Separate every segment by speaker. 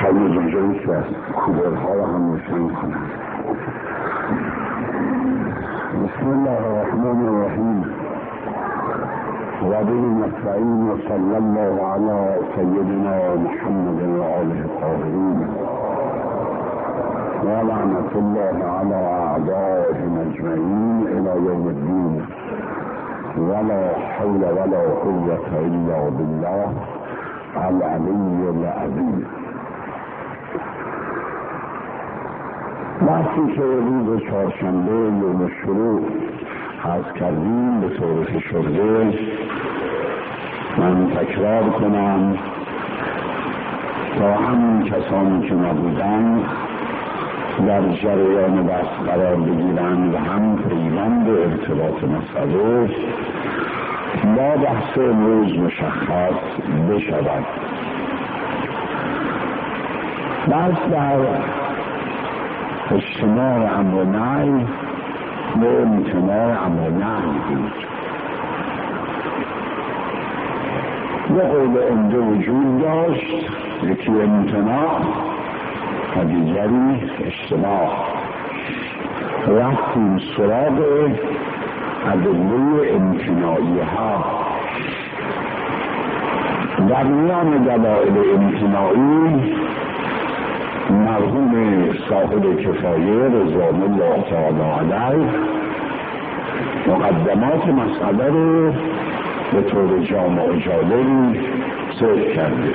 Speaker 1: خیلی جنجایی که کوبرها رو هم روشن کنم. بسم الله الرحمن الرحیم و به نستعین و صلی الله علی سیدنا محمد و آله الطاهرین و لعنت الله علی اعدائهم اجمعین الی یوم الدین ولا حول ولا قوة الا بالله العلی العظیم. بحثی که روز چهارشنبه یوم شروع عرض کردیم به طور فشرده من تکرار کنم تا همین کسانی که نبودن در جریان بحث قرار بگیرند و هم پیوند ارتباط مسئله با بحث امروز مشخص بشود. بحث در اجتماع امر نهی و امتناع امر نهی بود. یه قول عمده وجود داشت، یکی امتناع و دیگری اجتماع. رفتیم سراغ ادله امتناعی ها. در میان دلایل امتناعی مرحوم صاحب کفایه رضوان الله تعالی علیه مقدمات مسئله رو به طور جامع و جالبی ذکر کرده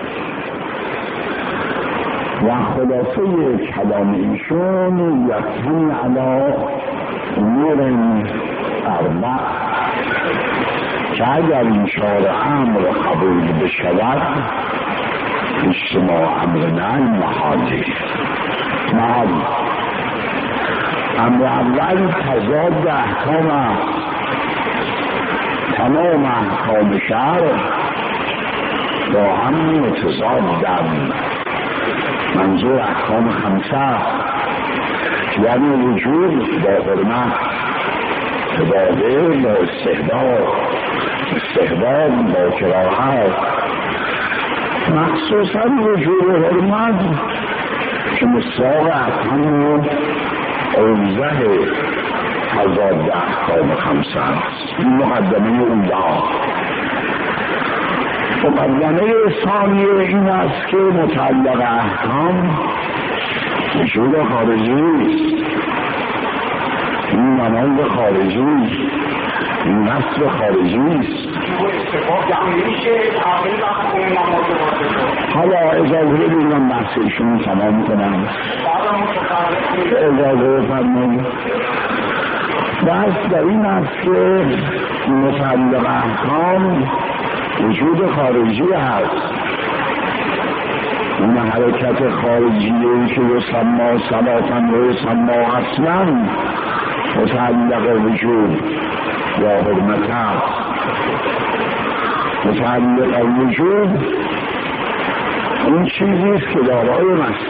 Speaker 1: و خلاصه کلام ایشون یقین علی امور اربع که اگر این چهار امر قبول بشود اجتماع امر نهی محالی. امر اول تضاد احکام است. تمام احکام شرع با هم متضادند. منظور احکام خمسه یعنی وجود با حرمت، عباده با استحباب با کراهت، مخصوصا وجود و حرمت که مصداق احکام اوضح تضاد احکام خمسه است. این مقدمه اولا. مقدمه ثانیه این است که متعلق احکام وجود خارجی است. این منال خارجی، این نصب خارجی است. حالا اجازه بگیرم بحث ایشون تمام کنم. اجازه بفرمایید. بحث در این است که متعلق احکام وجود خارجی هست. اون حرکت خارجیه که یسمى صلاتن و یسمى اصلا متعلق وجود یا حرمت هست. متعلق وجود اون چیزیست که دارای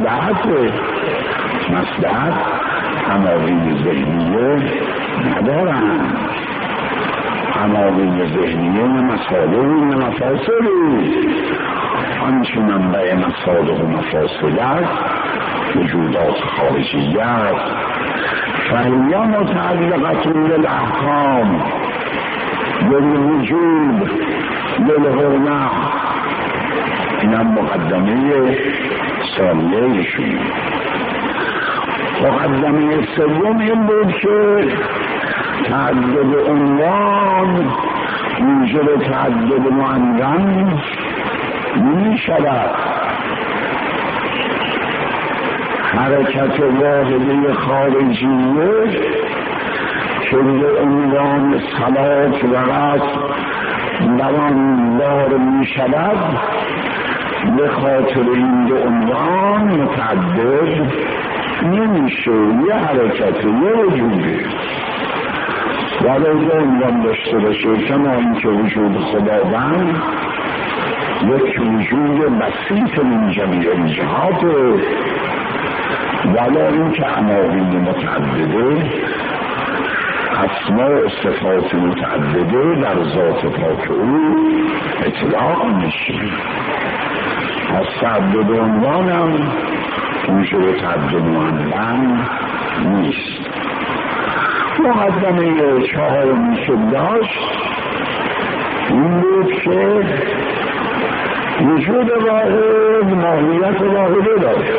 Speaker 1: مصلحت عناوین ذهنیه ندارند. عناوین ذهنیه نه مصالحی نه مفاسدی. آنچه منبع مصالح و مفاسد است وجودات خارجیه است. فهی متعلقة بالاحکام بالوجود بالحرمه. اینم مقدمه ثانیه شد. مقدمه سوم این بود که تعدد عنوان موجب تعدد معنون نمی شود. حرکت واحده خارجیه که به عنوان صلات و رسم دوامدار می شود به خاطر این دو عنوان متعدد نمیشه. یه حرکت یه وجوده ولی دو عنوان داشته باشه. کما اینکه وجود خداوند یک وجود بسیط من جمیع الجهات ولی این که عناوین متعدده اسماء و صفات متعدده در ذات پاک او اطلاق میشه. پس تعدد عنوانم اون شده تعدد معلم نیست. مقدمه چهارمی که داشت این بود که وجود واحد ماهیت واحده داشت،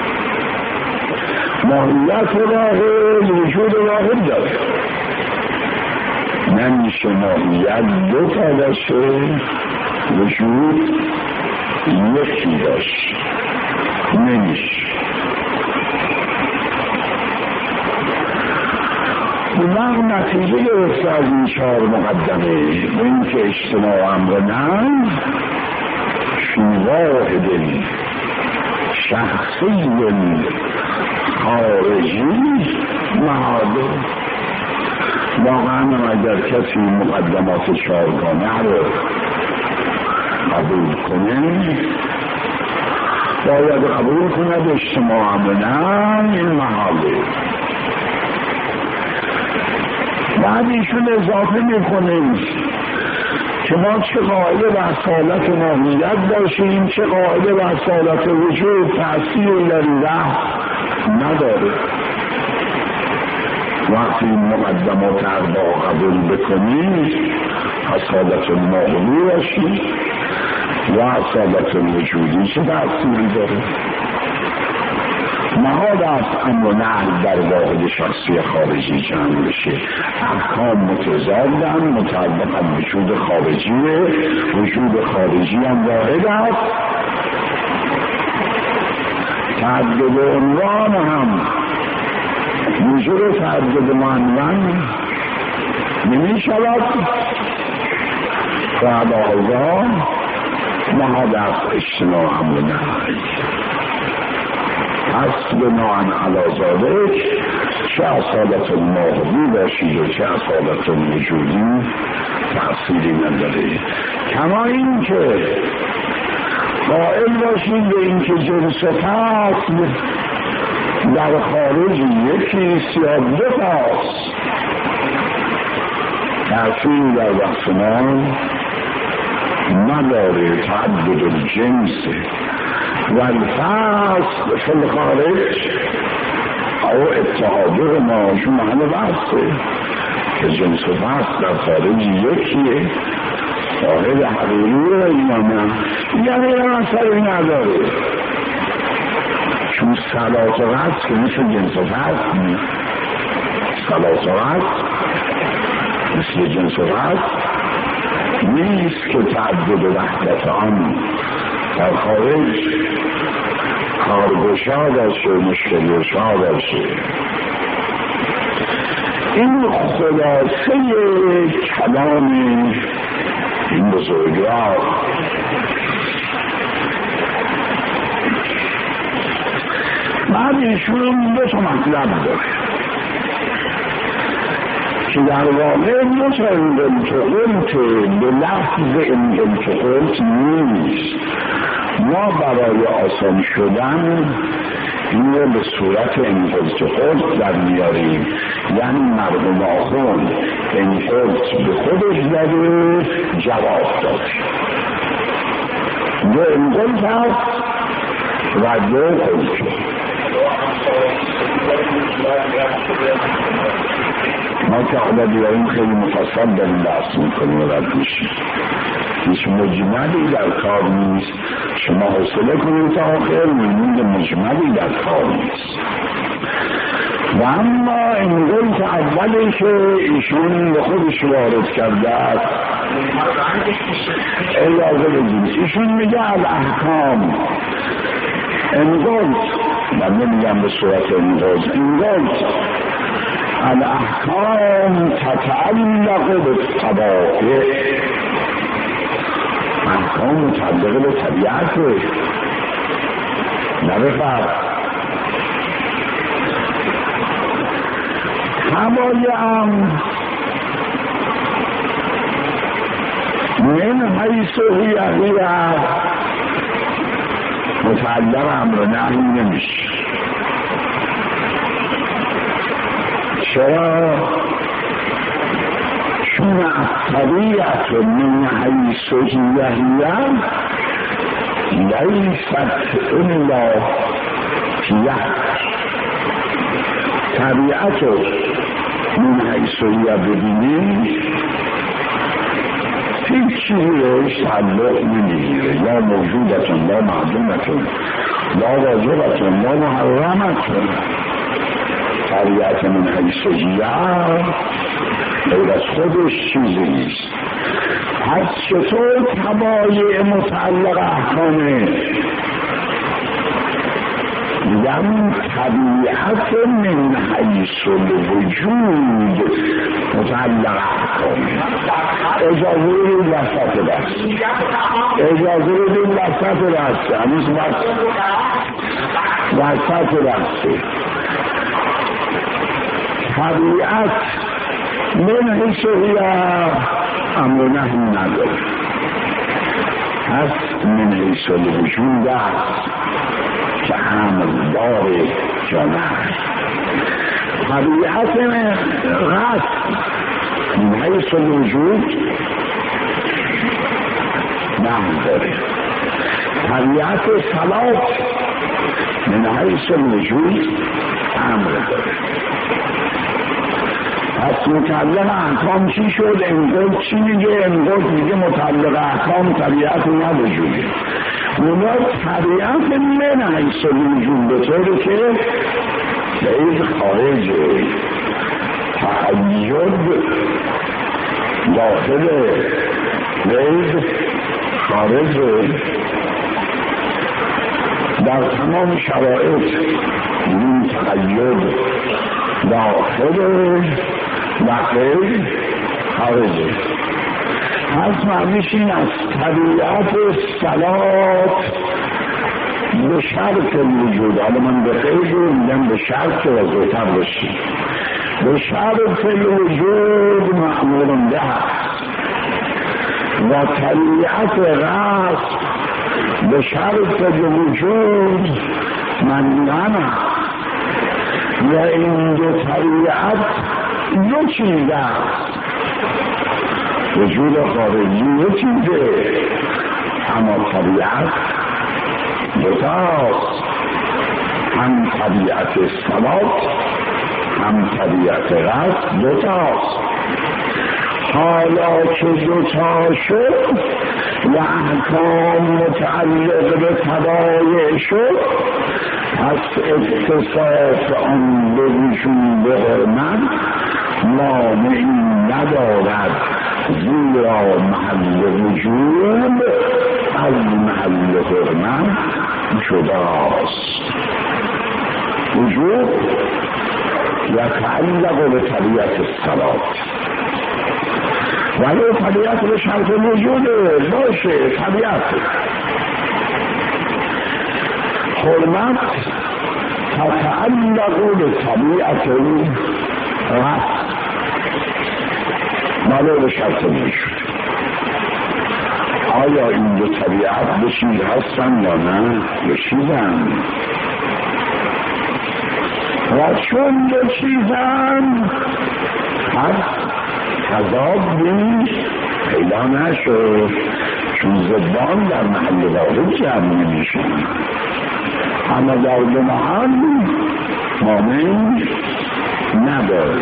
Speaker 1: ماهیت واحد وجود واحد داشت. نمیشه ماهیت دو تا باشه وجود یکی داشت، نمیشه. اون نتیجه گرفته از این چهار مقدمه به این که اجتماع امر نه فی واحد شخصی خارجی معاده. واقعا اگر کسی مقدمات چهارگانه رو قبول کنه باید قبول کند اجتماع امر نه این محاله. بعد ایشون اضافه میکنیم که ما چه قاعده و اصالت ماهیت داشتیم، چه قاعده و اصالت وجود تأثیر لله نداره. وقتی این مقدمات اربع قبول بکنیم اصالت ماهی باشیم و اصالت وجودی چه تأثیری داره؟ نهاد از امر و نهی در واحد شخصی خارجی جمع بشه. احکام متضادن، مطابق وجود خارجیه، وجود خارجی هم واحد است. تعدد عنوان هم وجود تعدد معنون نمی شود و علاوه نهاد از اجتماع امر و نهی. پس بناهن علازاده چه اصالت ماهی باشید و چه اصالت وجودی تأثیری نداره. کما این که قائل باشید به این که جنس و فصل در خارج یکیست یا دو تاست، تأثیر در وقت ما نداره. تعدد الجنس والفصل فی الخارج او اتحاده ما شو محل بحثه که جنس و فصل در خارج یکیه، واحد حقیقیه یا نه؟ یعنی این اثری نداره، چون صلات و قصد که مثل جنس و فصل نیست. صلات و قصد مثل جنس و فصل نیست که تعدد وحدت آن در خارج کارگشا باشه، مشکلگشا باشه. این خلاصه کلام این بزرگوار. بعد ایشون دو تا مطلب داره که در واقع مثل انتقلت به لفظ انتقلت نیست. ما برای آسان شدن این رو به صورت انتقلت در میاریم، یعنی مردم آخون انتقلت به خودش داره جواب داد. دو انتقلت هست و دو قلت. ما که حالا بیاییم خیلی مفصل داریم بحث میکنیم و رد میشیم، هیچ مجملی در کار نیست. شما حوصله کنید تا آخر میبینید مجملی در کار نیست. و اما این قلت اولی که ایشون به خودش وارد کرده است اجازه بدید. ایشون میگه الاحکام انقلت، من نمیگم به صورت انقلت الاحکام تتعلق بالطبائع. احکام متعلق به طبیعت نه به فرد. طبایع من حیث هی متعلق امر نهی نمیشه. چرا؟ چون طبیعت من حیث هی لیست الا فیه طبیعت رو من حیثیه ببینی هیچ چیزی روش تعلق نمیگیره، یا موجودتون یا معدومتون یا واجبتون یا محرمتون. طبیعت من حیثیه غیر از خودش چیزی نیست. پس چطور تبایع متعلق احکامه؟ میگم طبیعت من حیث الوجود متعلق احکامه. اجازه رو وسط دست، اجازه رو وسط دست، هنوز وسط دسته. طبیعت من حیثیه امر نهی نداره، پس من حیث الوجود است که امر داره یا نه. طبیعت غصب من حیث الوجود نه داره، طبیعت صلات من حیث الوجود امر داره. پس متعلق احکام چی شد؟ انگار چی میگه؟ انگار میگه متعلق احکام طبیعت نوجوده. اونا طبیعت من حیث الوجود به طوری که غیر خارجه، تقید داخله غیر خارجه. در تمام شرایط این تقید داخله و غیر خارجه. پس معنیش این از طبیعت صلات به شرط الوجود، حالا من به غیر میگم به شرط که وضعتر باشی، به شرط الوجود معمول ده و طبیعت غصب به شرط الوجود منعنه. و این دو طبیعت دو چیزه، وجود خارجی دو چیزه، اما طبیعت دوتاست، هم طبیعت صلات هم طبیعت غصب دوتاست. حالا که دوتا شد و احکام متعلق به طبایع شد، پس اتصاف آن به وجود حرمت مانعی ندارد، زیرا محل وجود از محل حرمت جداست. وجود یتعلق به طبیعت الصلات، ولی طبیعت به شرط وجوده باشه. طبیعت حرمت تتعلق به طبیعت غصب، ولی به شرط وجود. آیا این دو طبیعت به چیز هستن یا نه؟ به چیزن. و چون دو چیزن پس تضاد پیدا نشد، چون زبان در محل واحد جمع نمیشن، اما در دو محل مانع نداره.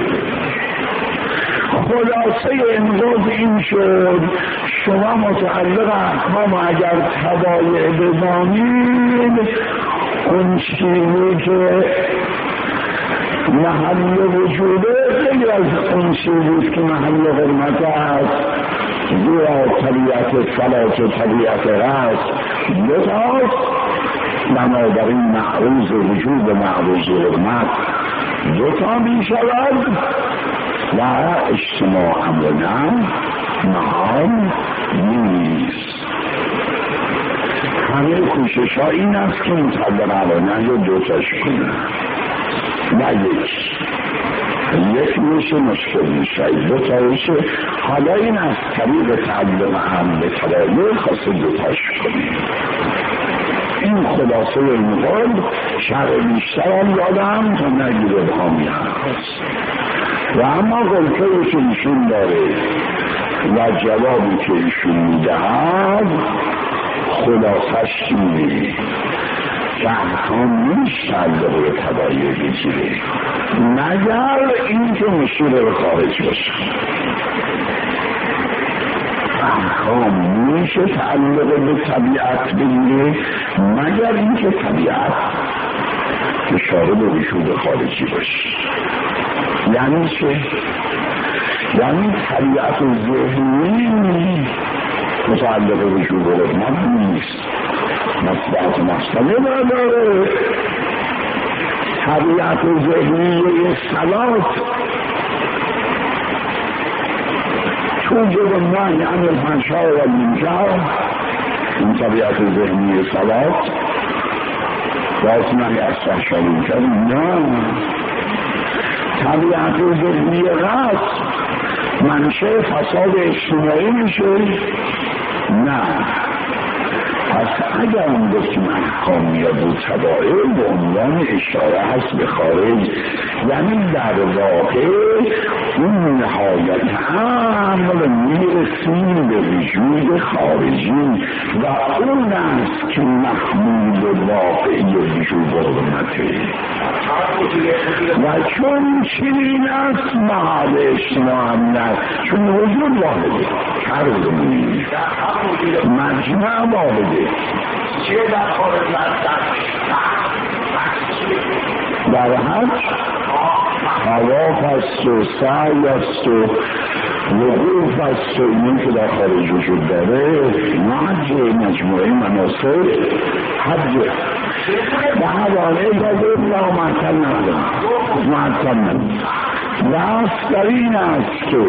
Speaker 1: خلاصه امروز این شد شما متعلق احکام اگر طبایع بدانید، اون چیزی که محل وجوده خیلی از اون چیزی که محل حرمت است، زیرا طبیعت صلات و طبیعت غصب دوتاست، بنابراین معروض وجود و معروض حرمت دوتا می شود و اجتماع امرنا محال نیست. همه کوشش ها این است که مطلق علانه یا دوتاش کنه و یک میشه مشکل میشه، دوتا میشه. حالا این از طریق تعلق هم به طبایع خاصه دوتاش کنه. این خلاصه این قول شرع بیشتر هم یادم تا نگیره بهامی هست. و اما قلقه که ایشون داره و جوابی که ایشون میدهد خلاصش اینه که احکام نیست تعلق به تبعیه بگیره مگر این که مشیر به خارج باشه. احکام میشه تعلق به طبیعت بگیره مگر این که طبیعت اشاره به وجود خارجی باشه. یعنی چه؟ یعنی طبیعت ذهنی متعلق به وجود رحمت نیست، مصلحت مسئله نداره. طبیعت ذهنی صلات توجد النهی عن الفحشاء والمنکر، این طبیعت ذهنی صلات باز نهی از فحشاء و منکر نه. طبیعت ذهنی رسم منشأ فساد اجتماعی میشه نه. پس اگر اون گفتیم احکام یا بود تبعیه به عنوان اشاره هست به خارج، یعنی در واقع اون نهایت عمل میرسیم به وجود خارجی و اون است که محمول واقعی وجود حرمته و چون چنین است محل اجتماع هم نه، چون وجود واحده کردمونی مجمع واحده
Speaker 2: چه در خارج
Speaker 1: در حج حواف است و سعی است و وقوف است و اینی که در خارج وجود داره حج مجموعه مناسک حج و حوانه داده و معطل ندارم معطل ندارم. دست در این است که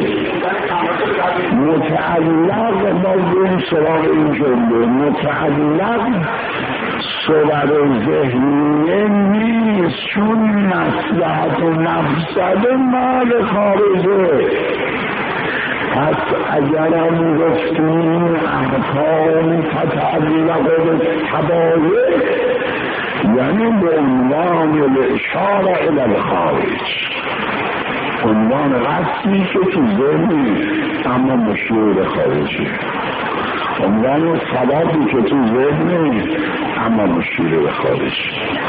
Speaker 1: متعلق با این سراغ این جمله متعلق صور ذهنیه نیست، چون مصلحت و مفسده مال خارجه. پس اگرم گفتیم احکام تتعلق به تبعیه یعنی به عنوان الاشاره الی الخارج، عنوان رسمی که تو ذهنی اما مشیر به خارجی، عنوان ثباتی که تو ذهنی اما مشیر به خارجی.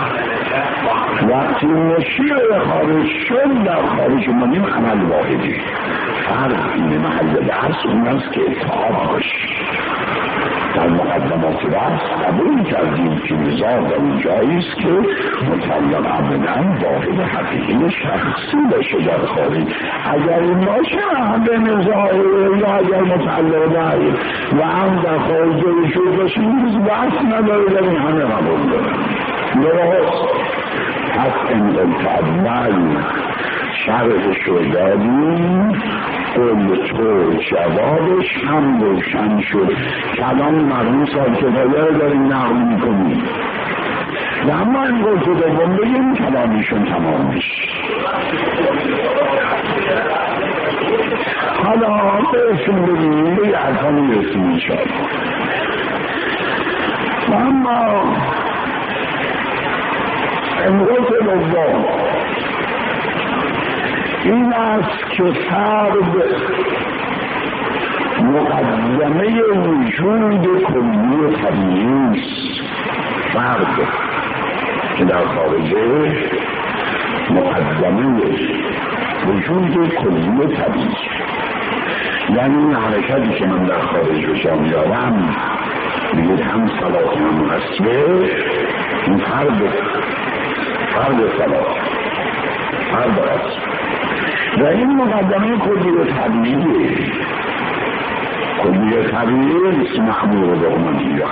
Speaker 1: وقتی مشیر به خارج شد در خارج منیم عمل واحدی. فرق این محل درس اون است که اتحاد باشی. در مقدمات درس قبول کردیم که نظام در این جاییست که مطلق عملن واحد حقیقی شخصی باشه در خارج. اگر این باشه همه نظام یا اگر مطلق داری و هم در خارج وجود باشه نیز بحث نداره در این همه قبول دارم درست. پس این اول شرحش رو داریم قول تو جوابش هم روشن شد. کلام مرموز ها که باید داریم نقل میکنیم و اما این قول تو دوم بگیم کلامیشون تمام میشه. حالا بهشون بگیم به ارکانی میرسیم انشاءالله. و اما این قول تو دوم این است که فرد مقدمه وجود کلی طبیعی است. فرد که در خارجه مقدمه وجود کلی طبیعی، یعنی این حرکتی که من در خارج رو جا میارم میگه هم صلاح هم اصله، این فرد صلاح فرد اصله و این مقدمه کلی طبیعیه. کلی طبیعیه نیست محمول دومانی یا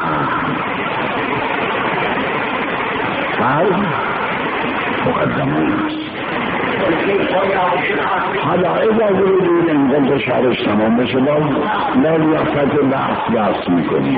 Speaker 1: فرد مقدمه است. حالا اجازه بدید انقدر شهرش تمام بشه باز ریاست بحث میکنیم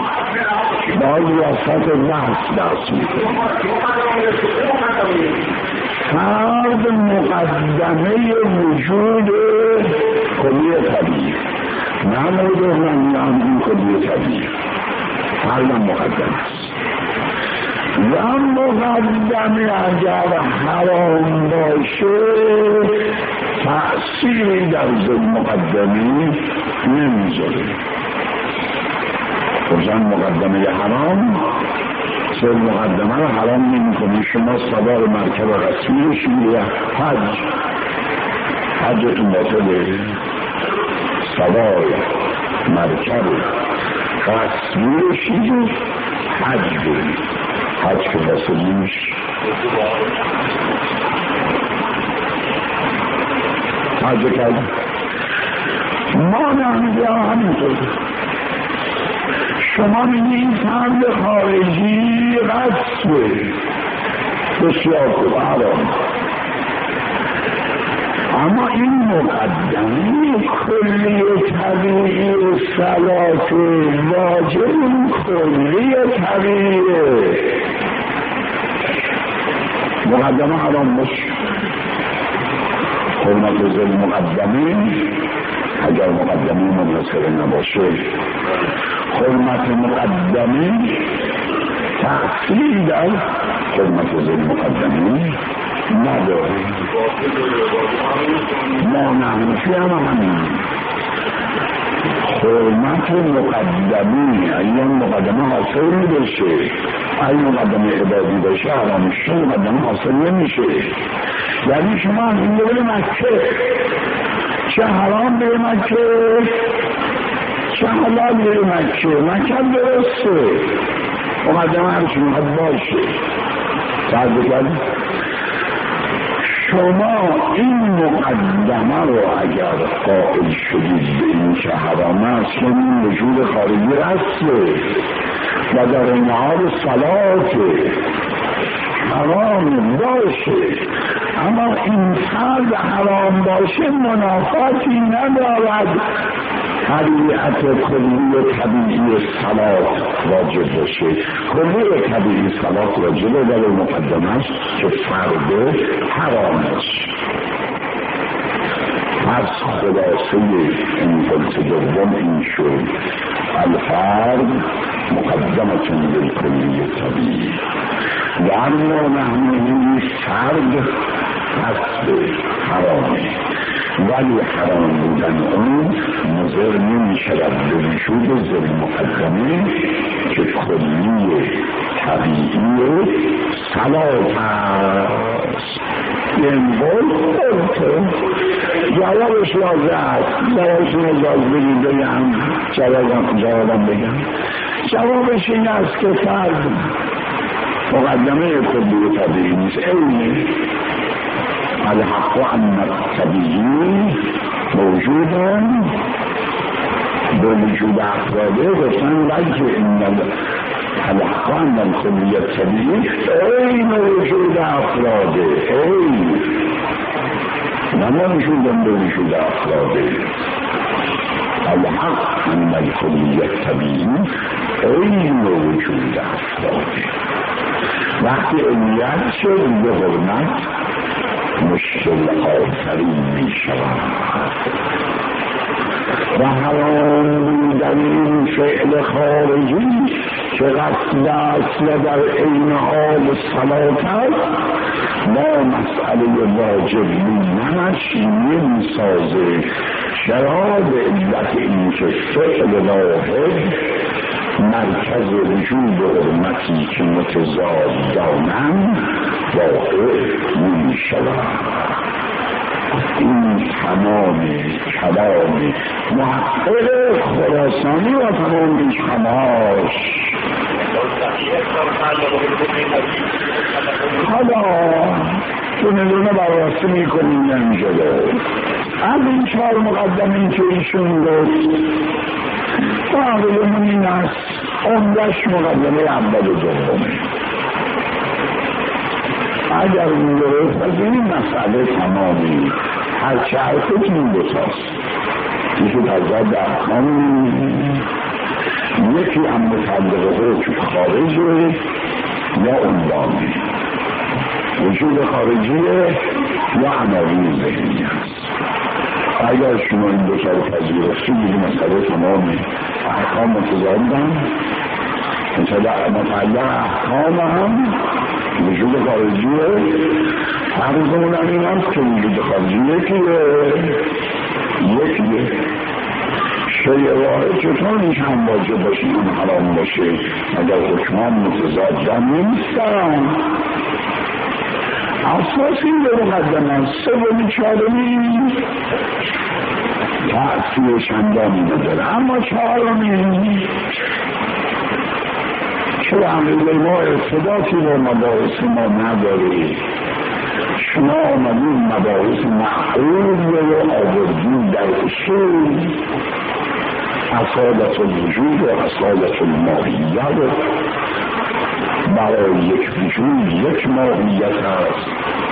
Speaker 1: فرد مقدمه وجود کلی طبیعی نمود من این کلی طبیعی فرد مقدمه است و مقدمه اگر حرام باشه تأثیری در مقدمه نمیذاره. خصوصا مقدمه حرام سه مقدمه رو حرام نمی کنی. شما سوار مرکب رسمی بشید یا حجتون باطله. سوار مرکب رسمی بشید و حج برید. حج که باطل نمیشه. حج کرد ما نمیده همینطور. شما میگید فرد خارجی قصبه بسیار خوب حرام، اما این مقدمه کلی طبیعی صلات واجب کلی طبیعیه. مقدمه حرام باشه. حرمت زل مقدمه اگر مقدمه منحصر نباشه، حرمت مقدمه تأثیر در حرمت زل مقدمه نداره. ما نحنفی همین حرمت مقدمه اگر مقدمه حاصل میشه، اگر مقدمه عبادی باشه حرامش مقدمه حاصل نمیشه. یعنی شما این بره مکه چه حرام بره مکه چه حلال بره مکه، مکه درسته مقدمه همچون باید باشه. تعد بکنید شما این مقدمه رو اگر قائل شدید به این که حرام است یعنی وجود خارجی رسته و در این حال صلات حرام باشه، اما این فرد حرام باشه منافاتی ندارد طبیعت کلی طبیعی صلات واجب باشه. کلی طبیعی صلات واجب در مقدمه است که فرد حرام است. پس خلاصه این قلت دوم این شد الفرد مقدمتون بالکلی طبیعی و اما نحنه فرد قصد حرامه، ولی حرام بودن اون مضر نمی شود به وجود زل مقدمه که کلی طبیعی صلات است. این قلت جوابش واضح است. جوابش نجاز بگید بگم جوابم بگم. جوابش این است که فرد مقدمه کلی طبیعی نیست. اینه الحق ان الطبیعی موجودن به وجود افراده گفتن بلکه این الحق ان الکلی طبیعی این وجود افراده این نموجودن به وجود افراده. الحق ان الکلی طبیعی این وجود افراده. وقتی علیت شد به حرمت مشکل آفرین می شود و حرام بودن این فعل خارجی که قصد است و در عین حال صلات است با مسئله واجب بودنش نمی سازه. شراب علت این که فعل واحد مرکز وجود و حرمتی که متضاد دانند واقع نمی شود. این تمام کلام محقق خراسانی و تمام بیشماش. حالا تو ندونه بررسی میکنیم اینجا از این 4 مقدمه که ایشون گفت واقعیمون این است عمدش مقدمه اول و دومه. اگر این درست از این مسئله تمامی هرچه حرفت این دوتاست یکی تضاد احکام یکی هم متعلقه که خارجه یا عنوانی وجود خارجیه یا عناوین ذهنی است. اگر شما این دوتا رو پذیرفتی این مسئله تمامی احکام متضادن متعلق احکام هم وجود خارجیه. فرضمون هم این هست که وجود خارجی یکیه شیء واحد چطور میشن واجب باشه این حرام باشه اگر حکمان متضاد نیستن؟ اساس این رو مقدمه سومی چهارمی تأثیر چندانی نداره، اما چهارمی چرا عقیده ما ارتباطی با مباحث ما نداره؟ شما آمدین مباحث معقول رو آوردین در اصول اصالت الوجود و اصالت الماهیت رو برای یک وجود یک ماهیت هست،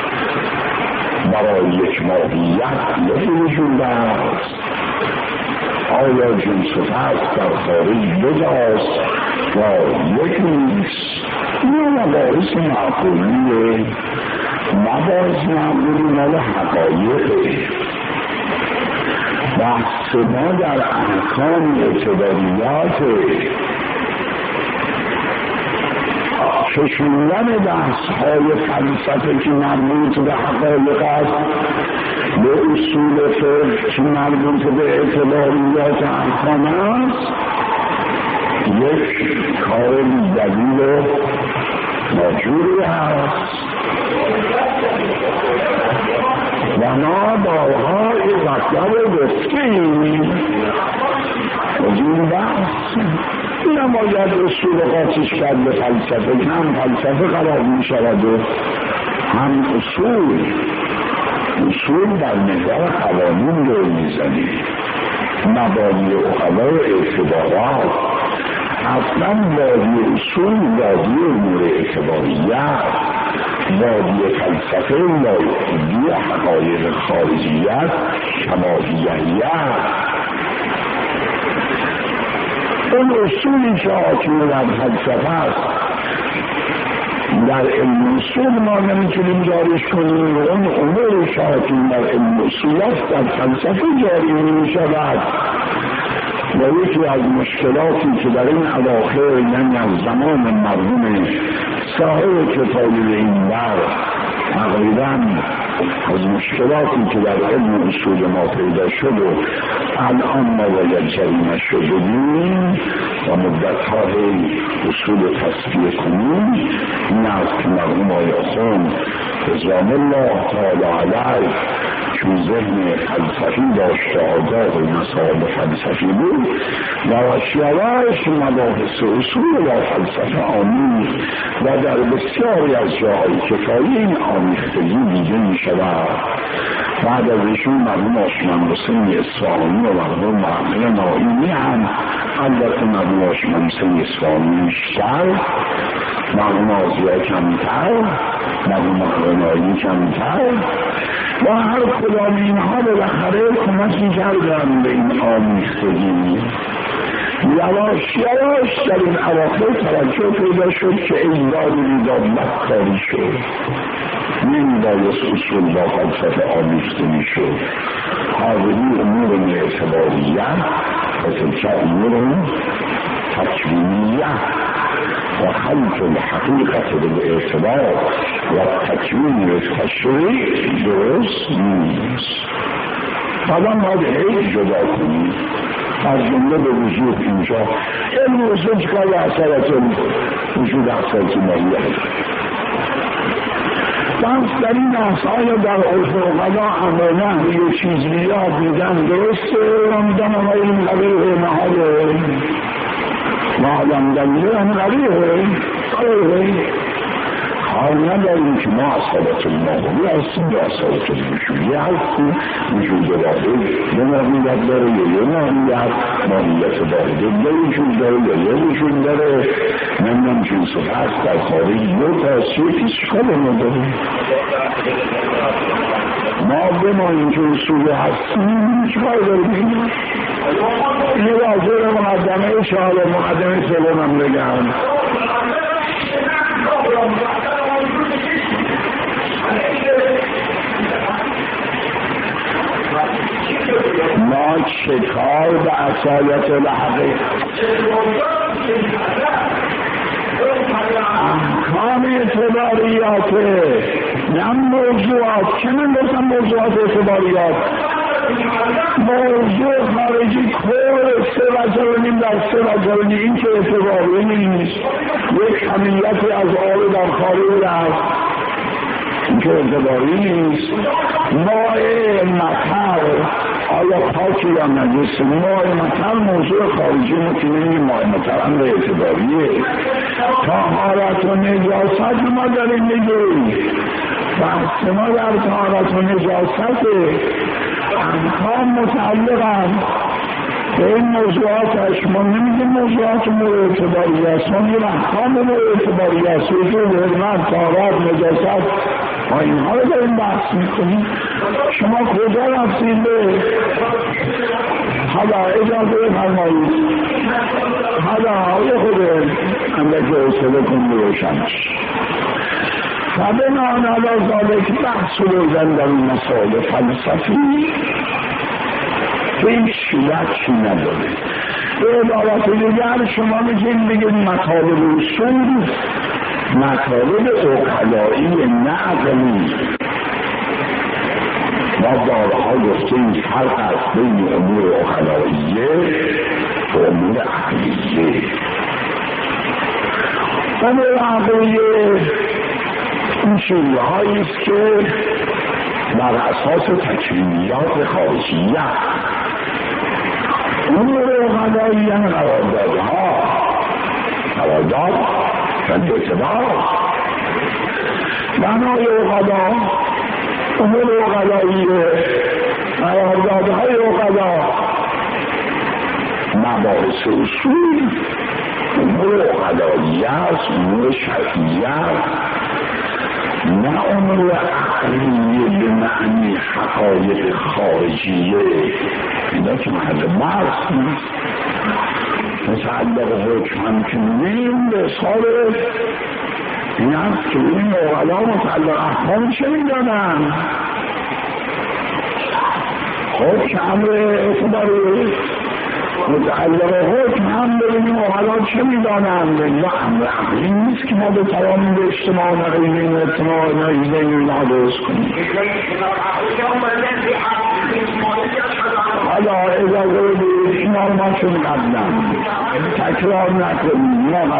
Speaker 1: برای یک ماهیت یک وجود هست. آیا جنس و هست در خارج بجاست یا یک نیست؟ این مباحث معقولیه، مباحث معقولی مال حقایقه. بحث ما در احکام اعتباریاته، کشوندن بحث های فلسفه که مربوط به حقایق است به اصول فقه که مربوط به اعتباریات احکام است یک کار دلیل و ناجوری هست و ما بارها این مطلب گفتیم از این بحث این باید اصول قاطیش کرد به فلسفه، هم فلسفه قرار می شود و هم اصول در محور قوانین رو می زنی مبانی اقلا و اعتبارات. اصلا وادی اصول وادی امور اعتباریت، وادی فلسفه وادی حقایق خارجیت شمالیت. اون اصولی که حاکم در فلسفه است در علم اصول ما نمیتونیم جاریش کنیم، اون امور که حاکم در علم اصول است در فلسفه جاری نمیشود. و یکی از مشکلاتی که در این اواخر یعنی از زمان مردم صاحب کتابی این بر تقریبا از مشکلاتی که در علم اصول ما پیدا شد و الان ما باید جریمه شدیم و مدت‌های اصول تصفیه کنیم این است که مرحوم آقای خون رضوان الله تعالی علیه چون ذهن فلسفی داشته آگاه و مسائل فلسفی بود و یواش مباحث اصول و فلسفه آمیخت و در بسیاری از جاهای کفایی این آمیختگی دیده می شود. بعد از ایشون مرحوم آشمان حسین اصفهانی و مرحوم محمد ناینی هم البته مرحوم آشمان حسین اصفهانی بیشتر، مرحوم آزیا کمتر، مرحوم محمد ناینی کمتر و هر کدام اینها بالاخره کمکی کردن به این آمیختگی. یواش یواش در این اواخر توجه پیدا شد که ایجاد میداد کاری شد، نمیبایست اصول با فلسفه آمیخته میشد. حاضری امور اعتباریت و تلک امور تکوینیت و خلق الحقیقت بالاعتبار و تکوین تشریع درست نیست. آدم باید هیچ جدا کنید از جمله به وجود اینجا علم اصول چکار به اصالت وجود اصالت ماهیت بس در این اصال در عرف اقلا عمالا یه چیز بیاد میدن درسته رمضان ما این قبیه محاله و آدم دلیه هم قبیه حال نداریم که ما اصالت الماهوی هستیم یا اصالت الوجودی هستیم. وجود واحد یه ماهیت داره یا یه ماهیت واحده یه وجود داره یا یه وجود داره. نمیدونم جنس و هست در خارج یه تاثیر که شکل نداره. ما به ما این جنسوی هستیم چکار داریم؟ یه واضح مقدمه چهار مقدمه سلام هم بگم ما چکار به اصالت الحقیقت احکام اعتباریاته نه موضوعات. که من گفتم موضوعات اعتباریات موضوع خارجی کل 3.5 در 3.5 این که اعتباری نیست. یک کمیتی از آب در خارج رفت این که اعتباری نیست. ماء مطر آیا پاکی یا نجس؟ ماء مطر موضوع خارجی مکنه ماء مطر هم به اعتباریه. طهارت و نجاست ما داریم میگیم بحث ما در طهارت و نجاست احکام متعلقن به این موضوعاتش. ما نمیگیم موضوعات مورد اعتباری است، ما میگیم احکام مورد اعتباری است. وجود حرمت طهارت نجاست ما اینها رو داریم بحث میکنیم. شما کجا رفتید به حالا اجازه بفرمایید حالا خوبه اندک حوصله کن روشنش و بنان علی ذالک بحث روزن در این مسائل فلسفی هیچ شیلتی نداره. به عبارت دیگر شما میگین بگید مطالب اصول مطالب عقلایی نعقلی. ما بارها گفتیم فرق است بین امور عقلاییه و امور عقلیه. امور عقلیه این چیزهایی است که بر اساس تکوینیات خارجیه. امور عقلایی یعنی قراردادها قرارداد و اعتبار بنای عقلا امور عقلاییه قراردادهای عقلا مباحث اصول امور عقلاییه است امور شرعیه نه امور عقلیه به معنی حقایق خارجیه. اینا که محل بحث نیست. متعلق حکم هم که میگیم به سال این هست که این اغلا متعلق احکام چه میدانن؟ حکم امر اعتباری متعلق حکم هم ببینیم اغلا چه میدانن؟ یا امر عقلی نیست که ما به تمام به اجتماع نقیمه این اجتماع نقیمه این درست کنیم. حالا اجازه بدید اینا رو ما چون قبلا تکرار نکنیم. ما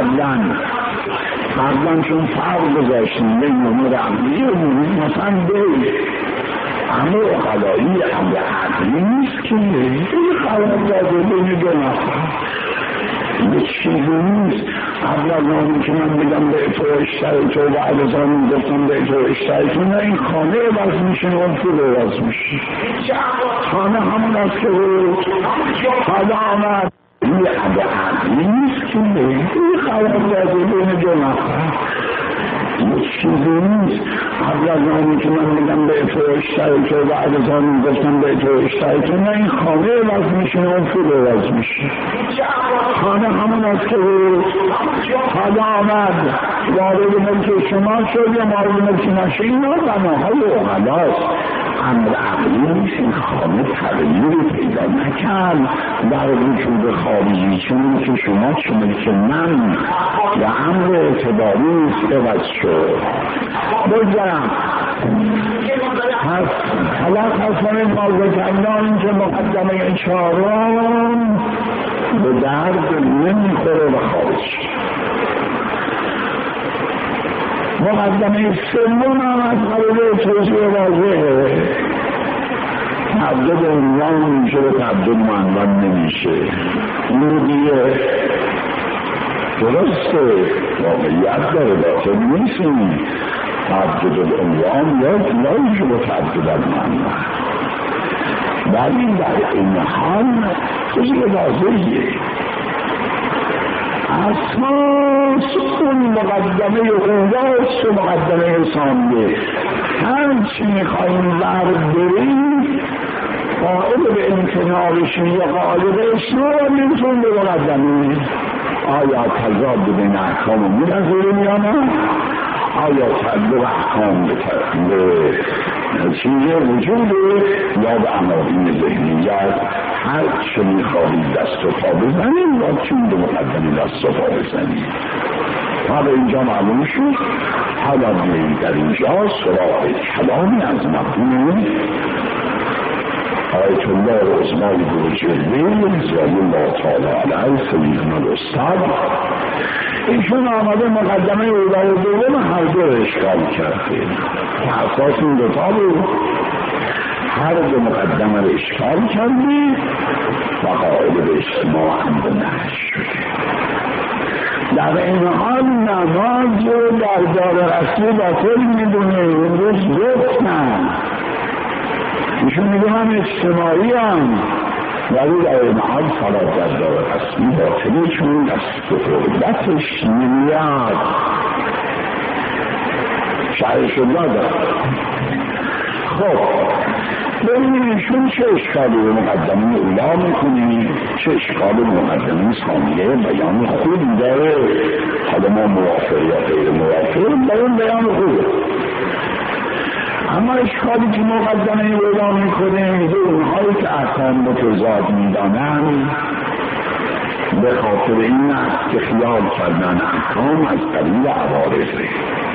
Speaker 1: قبلا چون فرق گذاشتیم بین امور عقلی و مثلا بید امر عقلایی امر عقلی نیست که این قرارداد بین دو نفر یک چیزی نیست. قبل از که من بگم به تو اشتری تو بعد از آن گفتم به تو اشتری تو نه این خانه عوض میشه اون پول عوض میشه. خانه همون است که حالا آمد این امر عقلی نیست که این قرارداد بین دو نفر یک چیزی نیست. قبل از آنی که من بگم به تو اشتری تو بعد از آن گفتم به تو اشتری تو نه این خانه عوض میشه اون پول عوض میشه. خانه همون است که حالا آمد وارد ملک شما شد یا وارد ملک نشه. اینا بناهای عقلاست امر عقلی نیست. این خانه تغییری پیدا نکرد در وجود خارجی چون که شما چون که من و امر اعتباری است عوض شد. بگذارم خلاص حسن مازدکندان که مقدمه چهارم به درد نمیخوره و خارج. مقدمه سوم هم از قبل توضیح واضحه. تعدد عنوان میشه و تعدد معنون نمیشه. این دیگه درسته واقعیت داره باطل نیستیم. تعدد العنوان یا میشه و تعدد المعنون ولی در این حال چیزی واضحیه. اساس اون مقدمه اولاست و مقدمه ثانیه. هر چی میخواییم برداریم قائل به امتناعشون یا قائل به اسلام میتون به مقدمه. آیا تضاد بین احکام و میرزوریم یا نه؟ آیا تعدد احکام به چیزی وجوده یا به عناوین ذهنیت؟ هر چه میخواهید دست و پا بزنیم یا چون به مقدمی دست و پا بزنیم. حالا اینجا معلوم شد. حالا در اینجا سراغ کلامی از مفهوم آیت الله عظمای بروجردی رضی الله تعالی علیه سیدنا الاستاد، ایشون آمده مقدمه اولی و دوم هر دو اشکال کرده. اساس این دوتا بود، هر دو مقدمه رو اشکال کردی و قائل به اجتماع هم به نهج شده. در این حال نماز رو در دار رسول باطل میدونه، امروز رکنن. ایشون میگه من اجتماعی هم، ولی در این حال صلات در دار رسول باطلی، چون دست دستش نمیاد شرش الله دارد. خب ببینید ایشون چه اشکالی رو مقدمه اولا میکنی، چه اشکالی مقدمه ثانیه بیان خوب داره. حالا ما موافق یا غیر موافق در اون بیان خوبه، اما اشکالی که مقدمه اولا میکنه میگه اونهایی که احکام متضاد میدانن به خاطر این است که خیال کردن احکام از قبیل عوارضه.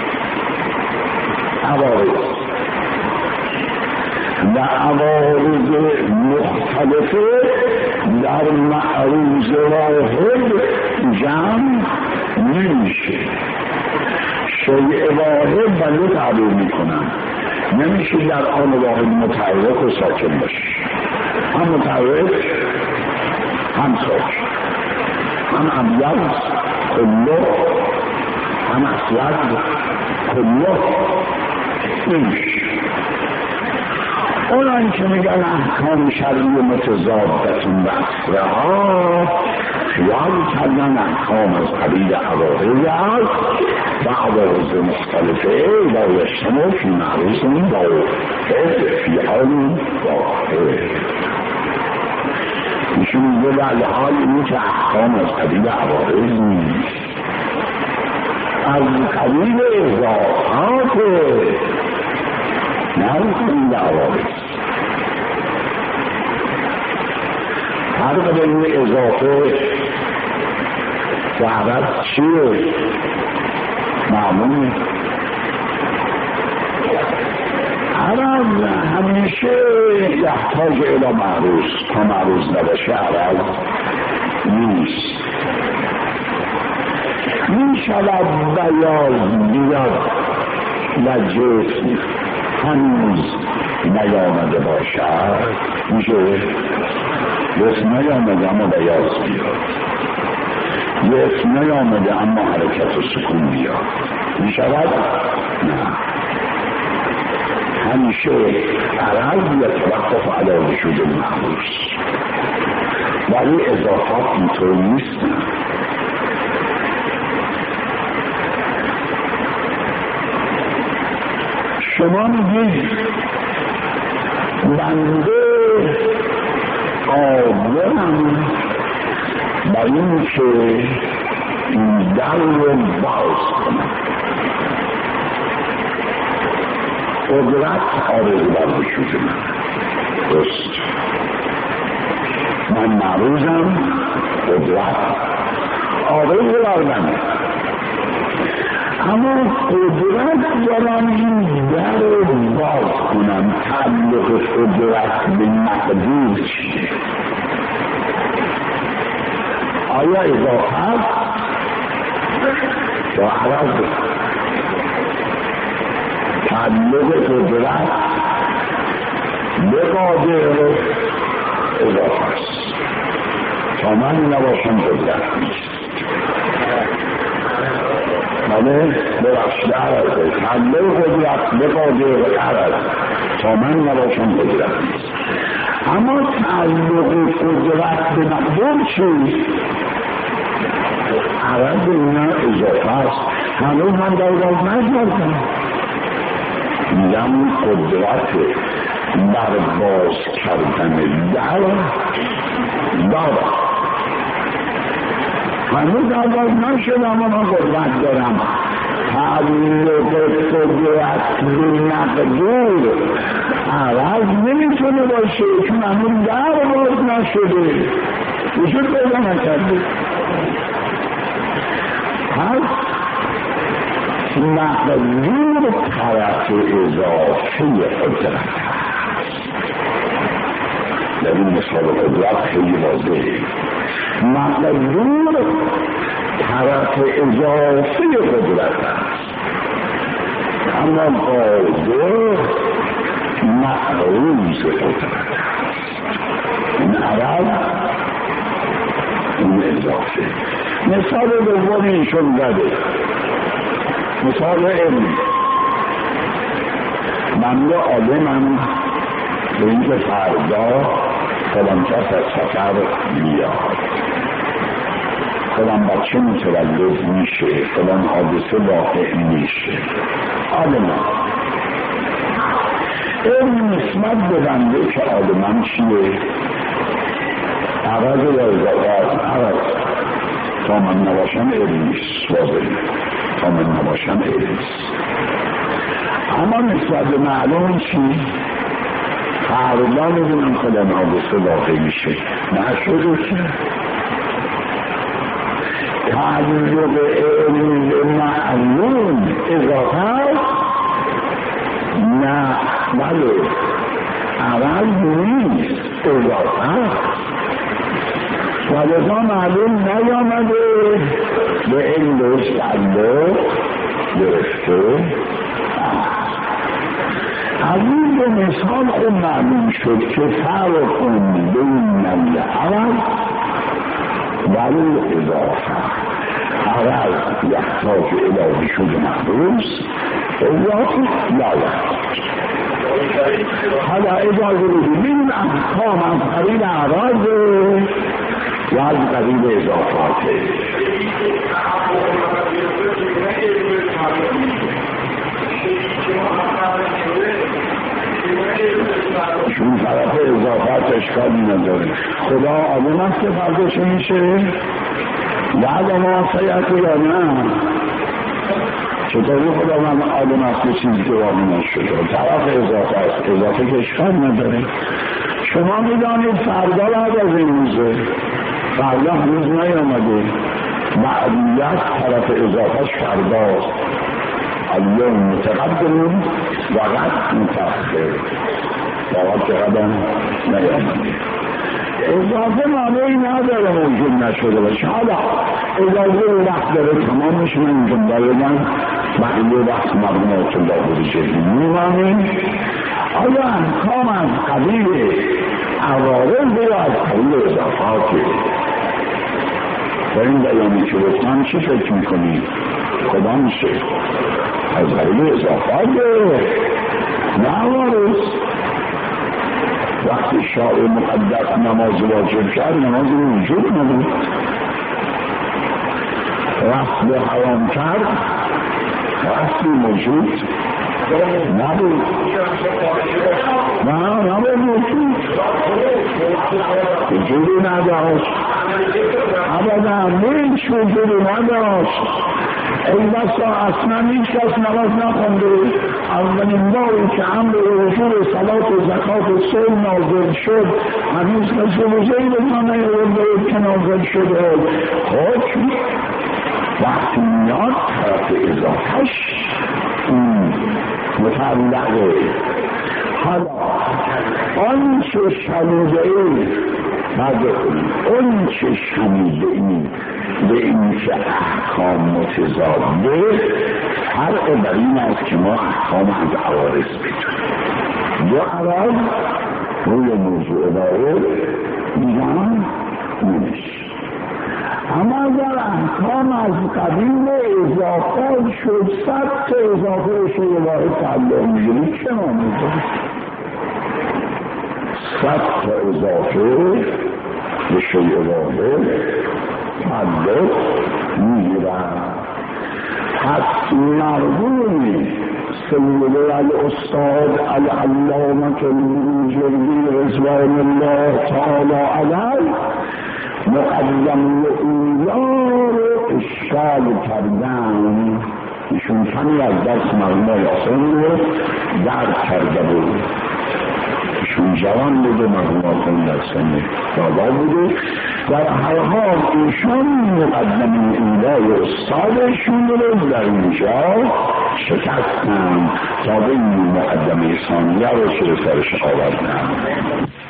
Speaker 1: و عوارض مختلفه در معروض واحد جمع نمیشه. شیء واحد بله تعبیر میکنن، نمیشه در آن واحد متحرک و ساکن باشه، هم متحرک هم ساکن، هم ابیض کله هم اسود کله نمیشه. اونان که میگن احکام شرعی متضادتون و اصلها خیال کردن احکام از قبیل عوارض است و عوارض مختلفه لا یجتمع فی معروض واحد فی حال واحد. ایشون میگه در حال اینه که احکام از قبیل عوارض نیست، از قبیل اضافات نرکنید عوارض. فرق بین اضافه و عوض چیه؟ معلومه عوض همیشه یحتاج الی معروض، تا معروض نباشه عوض نیست. میشود بیاز بیاد و جسم هنوز نیامده باشد، میشه جسم نیامده اما بیاز بیاد، جسم نیامده اما حرکت و سکون بیاد، میشود؟ نه. همیشه عرض یتوقف علی وجود المعروض، ولی اضافات اینطور نیستن. شما میگید بنده قادرم با این که این در رو باز کنم، قدرت آرزو بر وجود من درست، من معروضم، قدرت آرزو بر من، اما قدرت دارم این در رو باز کنم. تعلق قدرت به مقدور چیه؟ آیا اضافه هست یا عوض؟ تعلق قدرت به قادر اضافه است، تا من نباشم قدرت نیست. بله ببخشید عرضه تعلق قدرت به قادر عرض، تا من نباشم قدرت نیست. اما تعلق قدرت به مقدور چی؟ عرض اینا اضافه است. هنوز من در باز نکردم، میگم قدرت بر باز کردن در دارم، هنوز در باز نشدم اما قدرت دارم. تعلق قدرت به مقدور عوض نمیتونه باشه، چون هنوز در باز نشده، وجود پیدا نکرده. پس مقدور طرف اضافه قدرت هست. در این مثال قدرت خیلی واضحه. مقدور طرف اضافه قدرت است، اما قادر معروض قدرت است. این عرب این اضافه. مثال دوم ایشون بده، مثال علم. من یه عالمم به اینکه فردا فلان کس از سفر بیاد، فلان بچه متولد میشه، فلان حادثه واقع میشه. عالمم علم نسبت به بنده که عالمم چیه؟ عوض یا اضافه از عوض. تا من نباشم علم نیست، واضحه. تا من نباشم علم نیست. اما نسبت به معلوم چی؟ فردا میدونم فلان حادثه واقع میشه، نشده که تعلق علم به معلوم اضافه نه، بله عوض نیست، اضافه. ولذا معلوم نیامده به علم بهش تعلق گرفته. از این به مثال خود معلوم شد که فرق بین العوض و الاضافه. عوض یحتاج الهی شده محروز، اضافه لا یحتاج. حالا اجازه بدید این احکام از قبیل عوض و از قبیل اضافاته. چون طرف اضافات اشکالی نداره. خدا آدم است که فردا چه میشه؟ بعد ما سیعت یا نه؟ چطوری خدا من آدم است که چیزی که واقعی نشده؟ طرف اضافه است، اضافه که اشکال نداره. شما میدانید فردا بعد از این روزه، فردا هنوز نیامده، معدیت طرف اضافهش فرداست. اليوم متقدم و غد متأخر، فقط که قدم نیامده. اضافه معنی نداره ممکن نشده باشه. حالا اضافه وقت داره تمام میشه. من اینجا دارم من یه وقت مقنوعات الله بودی میمانیم. آیا احکام از قبیل عوارض یا از قبیل اضافاته؟ با این بیانی که گفتم چی فکر میکنی؟ خدا میشه از قبیل اضافاته نه عوارض. وقتی شاعر مقدس نماز واجب کرد، نماز وجود نبود. رفت حرام کرد، رفتی موجود نبود. نه موجود وجودی نداشت. ابدا هیچ وجودی نداشت. این بسا اصلا هیچ کس نماز نخونده. اولین باری که امر وجود صلات و زکات و صوم نازل شد، هنوز کسی وجهی به ما نیاورده که نازل شده. حکم وقتی میاد طرف اضافهش متعلقه. حالا آنچه شنیده ای اون چه شنیده ای به این که احکام متضاده، فرق بر این است که ما احکام از عوارض بدونیم. دو عوارض روی موضوع داره میگن نمیشه. اما اگر احکام از قبیل اضافات شد، 100 تا اضافه شد و واحد تعلق میگیرید چه نامیده؟ 100 تا اضافه به شیء واحد تعلق میگیرد. پس مرحوم سید الاستاد العلامة المنجری رضوان الله تعالی علیه مقدم اولا رو اشکال کردن. ایشون کمی از درس مرحوم یاسین رو درک کرده بود. ایشون جوان بوده، مرحوم در سن بالا بوده. در هر حال ایشون مقدم اولا استادشون رو در اینجا شکستن تا به این مقدمه ثانیه رو که سرش آوردن.